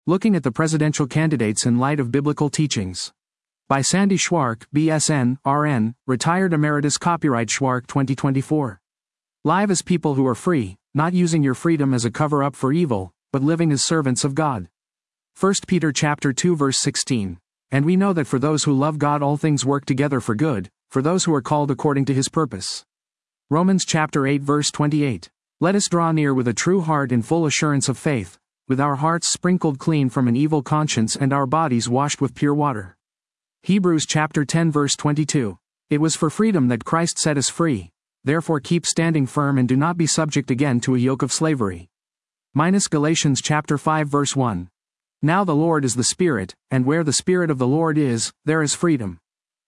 Looking at the presidential candidates in light of biblical teachings. By Sandy Schwark, BSN, RN, Retired Emeritus Copyright Schwark 2024. Live as people who are free, not using your freedom as a cover-up for evil, but living as servants of God. 1 Peter chapter 2 verse 16. And we know that for those who love God all things work together for good, for those who are called according to his purpose. Romans chapter 8 verse 28. Let us draw near with a true heart in full assurance of faith, with our hearts sprinkled clean from an evil conscience and our bodies washed with pure water. Hebrews chapter 10 verse 22. It was for freedom that Christ set us free, therefore keep standing firm and do not be subject again to a yoke of slavery. Galatians chapter 5 verse 1. Now the Lord is the Spirit, and where the Spirit of the Lord is, there is freedom.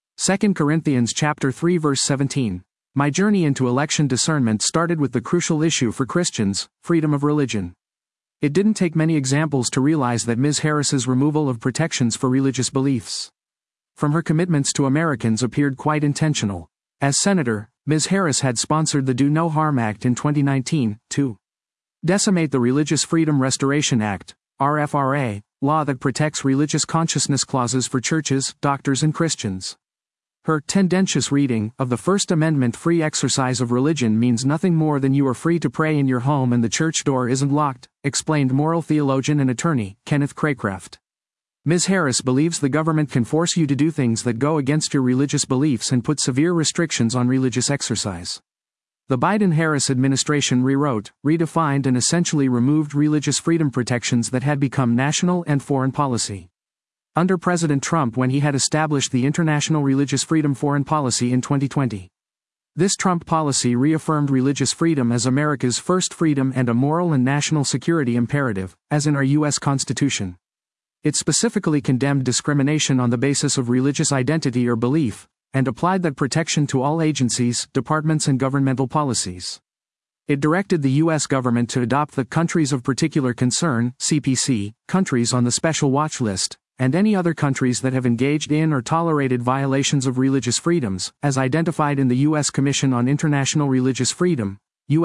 2 Corinthians chapter 3 verse 17. My journey into election discernment started with the crucial issue for Christians, freedom of religion. It didn't take many examples to realize that Ms. Harris's removal of protections for religious beliefs from her commitments to Americans appeared quite intentional. As senator, Ms. Harris had sponsored the Do No Harm Act in 2019, to decimate the Religious Freedom Restoration Act, RFRA, law that protects religious consciousness clauses for churches, doctors and Christians. Her tendentious reading of the First Amendment free exercise of religion means nothing more than you are free to pray in your home and the church door isn't locked, explained moral theologian and attorney, Kenneth Craycraft. Ms. Harris believes the government can force you to do things that go against your religious beliefs and put severe restrictions on religious exercise. The Biden-Harris administration rewrote, redefined and essentially removed religious freedom protections that had become national and foreign policy under President Trump when he had established the International Religious Freedom Foreign Policy in 2020. This Trump policy reaffirmed religious freedom as America's first freedom and a moral and national security imperative, as in our U.S. Constitution. It specifically condemned discrimination on the basis of religious identity or belief, and applied that protection to all agencies, departments and governmental policies. It directed the U.S. government to adopt the Countries of Particular Concern, CPC, countries on the Special Watch List, and any other countries that have engaged in or tolerated violations of religious freedoms, as identified in the U.S. Commission on International Religious Freedom,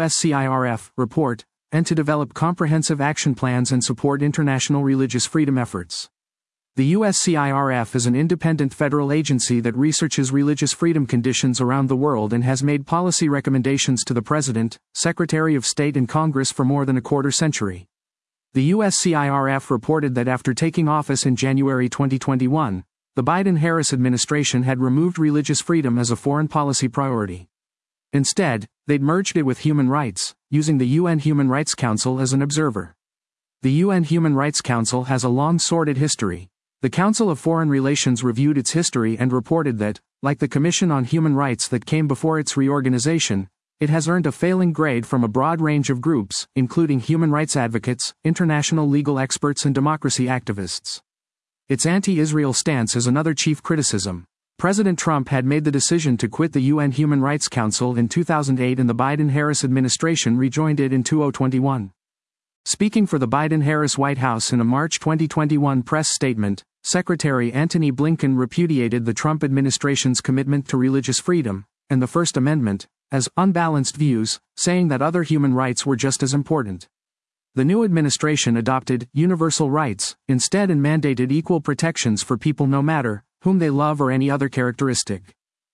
USCIRF, report, and to develop comprehensive action plans and support international religious freedom efforts. The USCIRF is an independent federal agency that researches religious freedom conditions around the world and has made policy recommendations to the President, Secretary of State and Congress for more than a quarter century. The USCIRF reported that after taking office in January 2021, the Biden-Harris administration had removed religious freedom as a foreign policy priority. Instead, they'd merged it with human rights, using the UN Human Rights Council as an observer. The UN Human Rights Council has a long sordid history. The Council of Foreign Relations reviewed its history and reported that, like the Commission on Human Rights that came before its reorganization, it has earned a failing grade from a broad range of groups, including human rights advocates, international legal experts and democracy activists. Its anti-Israel stance is another chief criticism. President Trump had made the decision to quit the UN Human Rights Council in 2008 and the Biden-Harris administration rejoined it in 2021. Speaking for the Biden-Harris White House in a March 2021 press statement, Secretary Antony Blinken repudiated the Trump administration's commitment to religious freedom, and the First Amendment, as unbalanced views, saying that other human rights were just as important. The new administration adopted universal rights instead and mandated equal protections for people no matter whom they love or any other characteristic.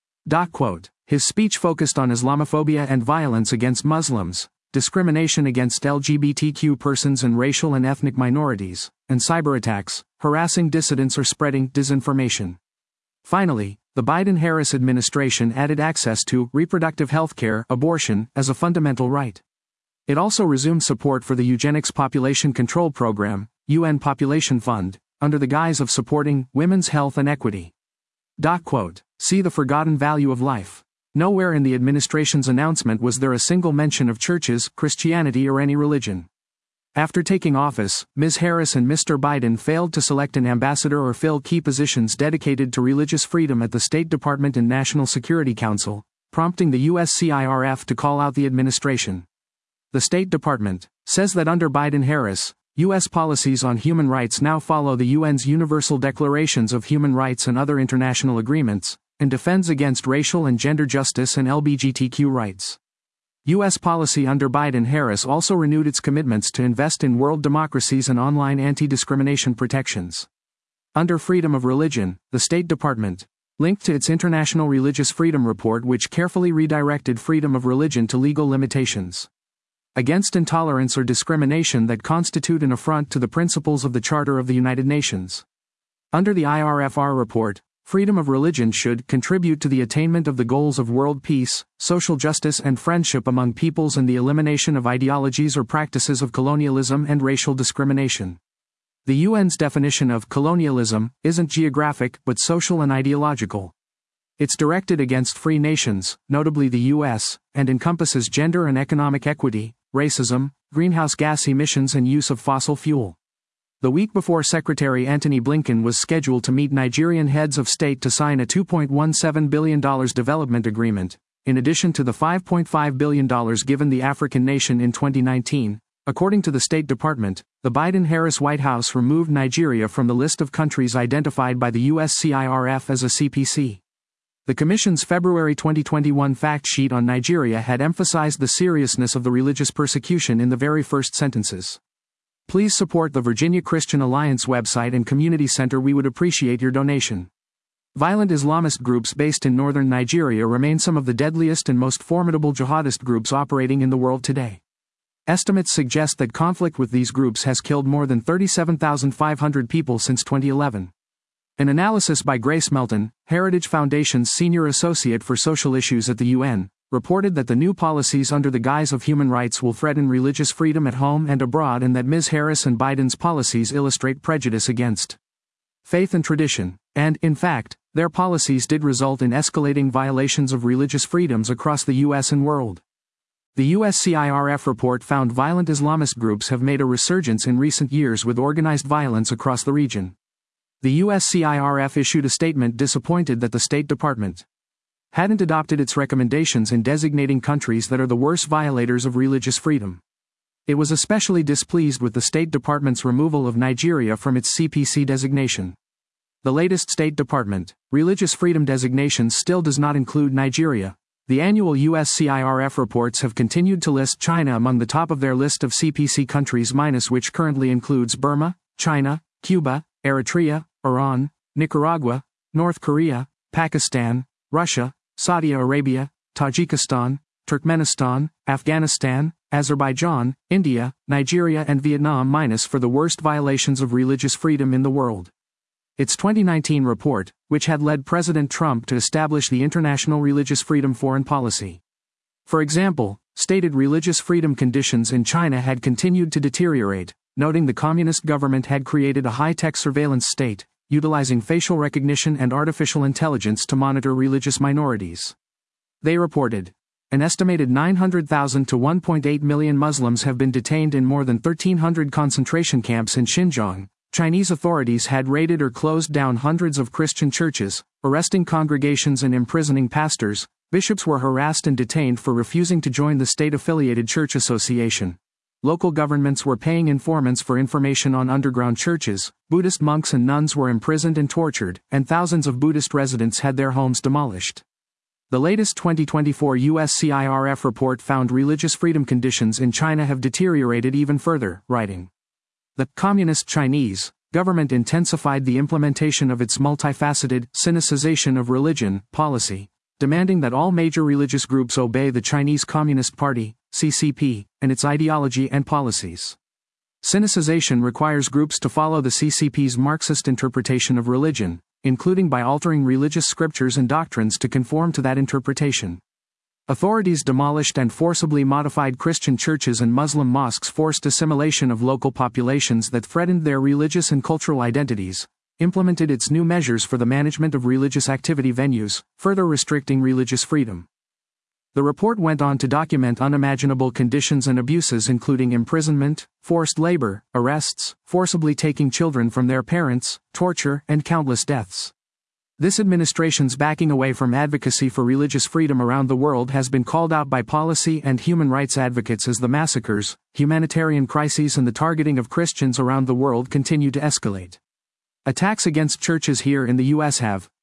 Quote, his speech focused on Islamophobia and violence against Muslims, discrimination against LGBTQ persons and racial and ethnic minorities, and cyberattacks, harassing dissidents or spreading disinformation. Finally, the Biden-Harris administration added access to reproductive health care, abortion, as a fundamental right. It also resumed support for the Eugenics Population Control Program, UN Population Fund, under the guise of supporting women's health and equity. Quote, see the forgotten value of life. Nowhere in the administration's announcement was there a single mention of churches, Christianity or any religion. After taking office, Ms. Harris and Mr. Biden failed to select an ambassador or fill key positions dedicated to religious freedom at the State Department and National Security Council, prompting the USCIRF to call out the administration. The State Department says that under Biden-Harris, U.S. policies on human rights now follow the UN's Universal Declarations of Human Rights and other international agreements, and defends against racial and gender justice and LGBTQ rights. U.S. policy under Biden-Harris also renewed its commitments to invest in world democracies and online anti-discrimination protections. Under freedom of religion, the State Department linked to its International Religious Freedom Report, which carefully redirected freedom of religion to legal limitations against intolerance or discrimination that constitute an affront to the principles of the Charter of the United Nations. Under the IRFR report, freedom of religion should contribute to the attainment of the goals of world peace, social justice and friendship among peoples and the elimination of ideologies or practices of colonialism and racial discrimination. The UN's definition of colonialism isn't geographic but social and ideological. It's directed against free nations, notably the US, and encompasses gender and economic equity, racism, greenhouse gas emissions and use of fossil fuel. The week before Secretary Antony Blinken was scheduled to meet Nigerian heads of state to sign a $2.17 billion development agreement, in addition to the $5.5 billion given the African nation in 2019, according to the State Department, the Biden-Harris White House removed Nigeria from the list of countries identified by the USCIRF as a CPC. The Commission's February 2021 fact sheet on Nigeria had emphasized the seriousness of the religious persecution in the very first sentences. Please support the Virginia Christian Alliance website and community center. We would appreciate your donation. Violent Islamist groups based in northern Nigeria remain some of the deadliest and most formidable jihadist groups operating in the world today. Estimates suggest that conflict with these groups has killed more than 37,500 people since 2011. An analysis by Grace Melton, Heritage Foundation's Senior Associate for Social Issues at the UN, reported that the new policies under the guise of human rights will threaten religious freedom at home and abroad, and that Ms. Harris and Biden's policies illustrate prejudice against faith and tradition, and, in fact, their policies did result in escalating violations of religious freedoms across the US and world. The USCIRF report found violent Islamist groups have made a resurgence in recent years with organized violence across the region. The USCIRF issued a statement disappointed that the State Department hadn't adopted its recommendations in designating countries that are the worst violators of religious freedom. It was especially displeased with the State Department's removal of Nigeria from its CPC designation. The latest State Department religious freedom designation still does not include Nigeria. The annual USCIRF reports have continued to list China among the top of their list of CPC countries, which currently includes Burma, China, Cuba, Eritrea, Iran, Nicaragua, North Korea, Pakistan, Russia, Saudi Arabia, Tajikistan, Turkmenistan, Afghanistan, Azerbaijan, India, Nigeria and Vietnam for the worst violations of religious freedom in the world. Its 2019 report, which had led President Trump to establish the International Religious Freedom Foreign Policy, for example, stated religious freedom conditions in China had continued to deteriorate, noting the communist government had created a high-tech surveillance state, utilizing facial recognition and artificial intelligence to monitor religious minorities. They reported, an estimated 900,000 to 1.8 million Muslims have been detained in more than 1,300 concentration camps in Xinjiang. Chinese authorities had raided or closed down hundreds of Christian churches, arresting congregations and imprisoning pastors. Bishops were harassed and detained for refusing to join the state-affiliated church association. Local governments were paying informants for information on underground churches. Buddhist monks and nuns were imprisoned and tortured, and thousands of Buddhist residents had their homes demolished. The latest 2024 USCIRF report found religious freedom conditions in China have deteriorated even further, writing, the Communist Chinese government intensified the implementation of its multifaceted sinicization of religion policy, demanding that all major religious groups obey the Chinese Communist Party, CCP, and its ideology and policies. Sinicization requires groups to follow the CCP's Marxist interpretation of religion, including by altering religious scriptures and doctrines to conform to that interpretation. Authorities demolished and forcibly modified Christian churches and Muslim mosques, forced assimilation of local populations that threatened their religious and cultural identities, implemented its new measures for the management of religious activity venues, further restricting religious freedom. The report went on to document unimaginable conditions and abuses, including imprisonment, forced labor, arrests, forcibly taking children from their parents, torture, and countless deaths. This administration's backing away from advocacy for religious freedom around the world has been called out by policy and human rights advocates as the massacres, humanitarian crises, and the targeting of Christians around the world continue to escalate. Attacks against churches here in the U.S. have,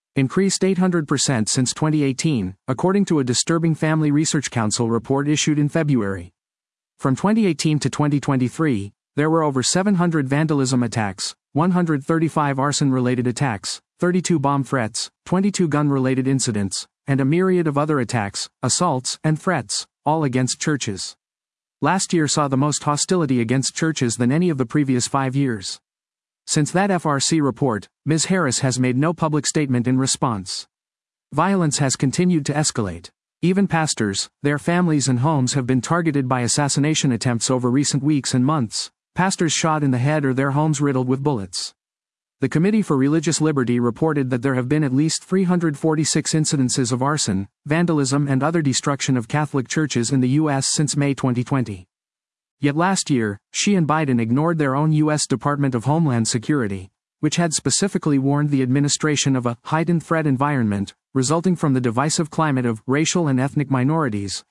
increased 800% since 2018, according to a Disturbing Family Research Council report issued in February. From 2018 to 2023, there were over 700 vandalism attacks, 135 arson-related attacks, 32 bomb threats, 22 gun-related incidents, and a myriad of other attacks, assaults, and threats, all against churches. Last year saw the most hostility against churches than any of the previous 5 years. Since that FRC report, Ms. Harris has made no public statement in response. Violence has continued to escalate. Even pastors, their families and homes have been targeted by assassination attempts over recent weeks and months, pastors shot in the head or their homes riddled with bullets. The Committee for Religious Liberty reported that there have been at least 346 incidences of arson, vandalism and other destruction of Catholic churches in the U.S. since May 2020. Yet last year, she and Biden ignored their own U.S. Department of Homeland Security, which had specifically warned the administration of a heightened threat environment, resulting from the divisive climate of racial and ethnic minorities,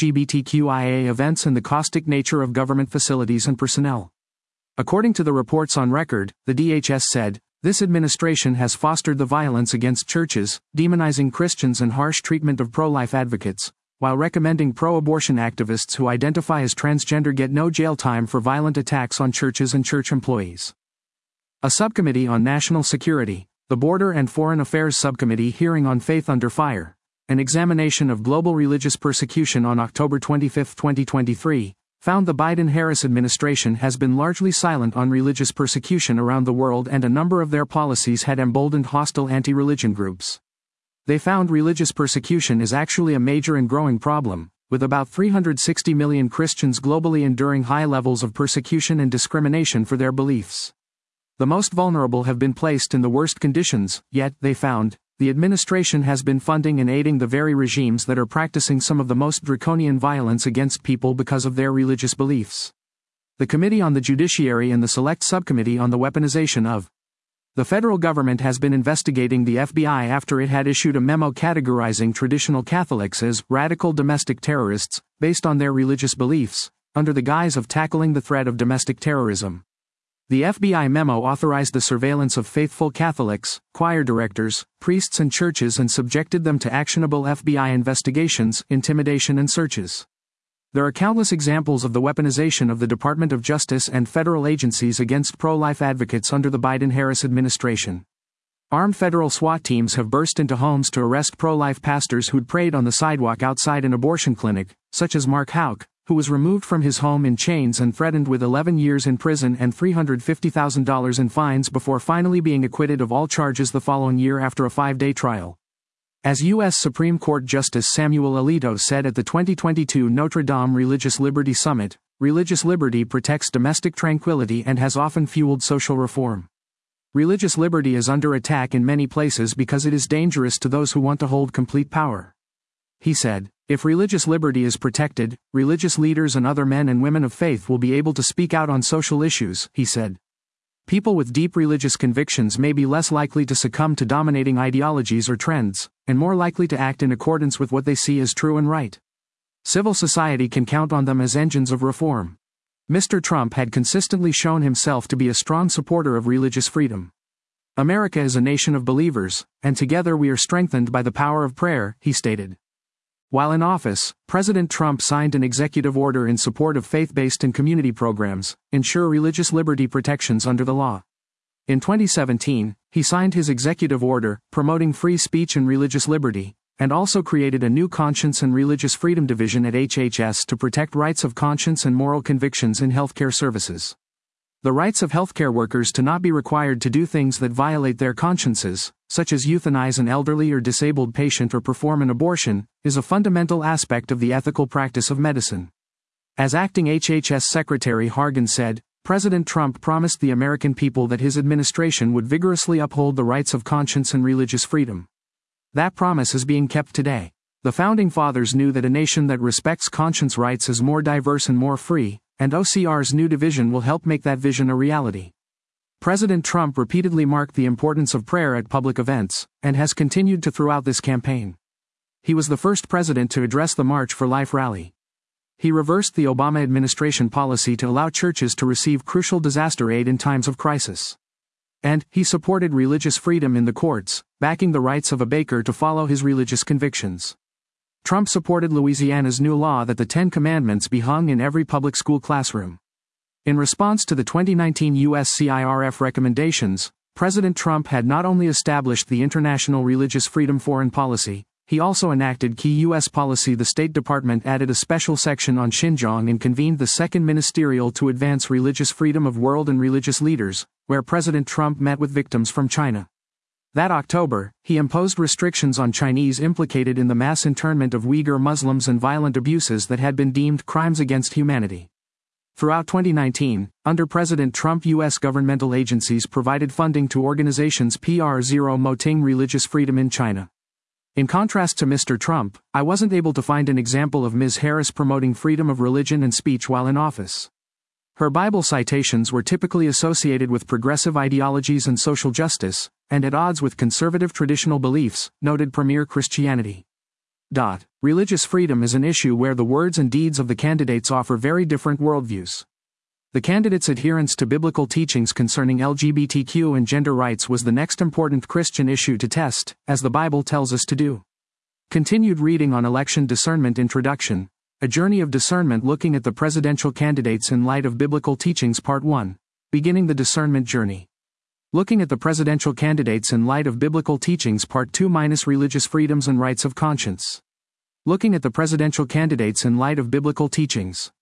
LGBTQIA events and the caustic nature of government facilities and personnel. According to the reports on record, the DHS said, this administration has fostered the violence against churches, demonizing Christians and harsh treatment of pro-life advocates, while recommending pro-abortion activists who identify as transgender get no jail time for violent attacks on churches and church employees. A subcommittee on national security, the Border and Foreign Affairs Subcommittee hearing on Faith Under Fire, an examination of global religious persecution on October 25, 2023, found the Biden-Harris administration has been largely silent on religious persecution around the world and a number of their policies had emboldened hostile anti-religion groups. They found religious persecution is actually a major and growing problem, with about 360 million Christians globally enduring high levels of persecution and discrimination for their beliefs. The most vulnerable have been placed in the worst conditions, yet, they found, the administration has been funding and aiding the very regimes that are practicing some of the most draconian violence against people because of their religious beliefs. The Committee on the Judiciary and the Select Subcommittee on the Weaponization of the federal government has been investigating the FBI after it had issued a memo categorizing traditional Catholics as radical domestic terrorists, based on their religious beliefs, under the guise of tackling the threat of domestic terrorism. The FBI memo authorized the surveillance of faithful Catholics, choir directors, priests and churches and subjected them to actionable FBI investigations, intimidation and searches. There are countless examples of the weaponization of the Department of Justice and federal agencies against pro-life advocates under the Biden-Harris administration. Armed federal SWAT teams have burst into homes to arrest pro-life pastors who'd prayed on the sidewalk outside an abortion clinic, such as Mark Houck, who was removed from his home in chains and threatened with 11 years in prison and $350,000 in fines before finally being acquitted of all charges the following year after a 5-day trial. As U.S. Supreme Court Justice Samuel Alito said at the 2022 Notre Dame Religious Liberty Summit, religious liberty protects domestic tranquility and has often fueled social reform. Religious liberty is under attack in many places because it is dangerous to those who want to hold complete power. He said, if religious liberty is protected, religious leaders and other men and women of faith will be able to speak out on social issues, he said. People with deep religious convictions may be less likely to succumb to dominating ideologies or trends, and more likely to act in accordance with what they see as true and right. Civil society can count on them as engines of reform. Mr. Trump had consistently shown himself to be a strong supporter of religious freedom. America is a nation of believers, and together we are strengthened by the power of prayer, he stated. While in office, President Trump signed an executive order in support of faith-based and community programs, ensure religious liberty protections under the law. In 2017, he signed his executive order, promoting free speech and religious liberty, and also created a new Conscience and Religious Freedom Division at HHS to protect rights of conscience and moral convictions in healthcare services. The rights of healthcare workers to not be required to do things that violate their consciences, such as euthanize an elderly or disabled patient or perform an abortion, is a fundamental aspect of the ethical practice of medicine. As acting HHS Secretary Hargan said, President Trump promised the American people that his administration would vigorously uphold the rights of conscience and religious freedom. That promise is being kept today. The Founding Fathers knew that a nation that respects conscience rights is more diverse and more free, and OCR's new division will help make that vision a reality. President Trump repeatedly marked the importance of prayer at public events, and has continued to throughout this campaign. He was the first president to address the March for Life rally. He reversed the Obama administration policy to allow churches to receive crucial disaster aid in times of crisis. And, he supported religious freedom in the courts, backing the rights of a baker to follow his religious convictions. Trump supported Louisiana's new law that the Ten Commandments be hung in every public school classroom. In response to the 2019 USCIRF recommendations, President Trump had not only established the International Religious Freedom Foreign Policy, he also enacted key U.S. policy. The State Department added a special section on Xinjiang and convened the Second Ministerial to Advance Religious Freedom of World and Religious Leaders, where President Trump met with victims from China. That October, he imposed restrictions on Chinese implicated in the mass internment of Uyghur Muslims and violent abuses that had been deemed crimes against humanity. Throughout 2019, under President Trump, U.S. governmental agencies provided funding to organizations promoting religious freedom in China. In contrast to Mr. Trump, I wasn't able to find an example of Ms. Harris promoting freedom of religion and speech while in office. Her Bible citations were typically associated with progressive ideologies and social justice, and at odds with conservative traditional beliefs, noted Premier Christianity. Religious freedom is an issue where the words and deeds of the candidates offer very different worldviews. The candidates' adherence to biblical teachings concerning LGBTQ and gender rights was the next important Christian issue to test, as the Bible tells us to do. Continued reading on Election Discernment Introduction, a journey of discernment looking at the presidential candidates in light of biblical teachings Part 1, beginning the discernment journey. Looking at the presidential candidates in light of biblical teachings Part 2 - religious freedoms and rights of conscience. Looking at the presidential candidates in light of biblical teachings.